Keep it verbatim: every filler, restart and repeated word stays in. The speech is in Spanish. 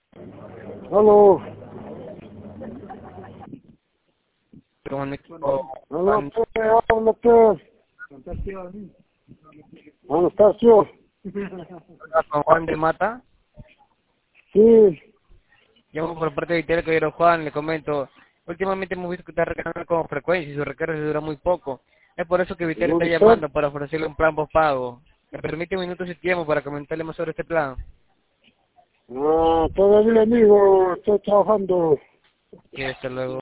Aló, Comunicó aló, Juan ¿qué habla qué? Anastasio, con Juan de Mata. sí, Llamo por parte de Vitero Caballero Juan, le comento. Últimamente hemos visto que está recargando con frecuencia y su recarga se dura muy poco. Es por eso que Vitero está ¿dónde está? llamando para ofrecerle un plan postpago. ¿Me permite un minuto de tiempo para comentarle más sobre este plan? Ah, todavía amigo, estoy trabajando. Y hasta luego.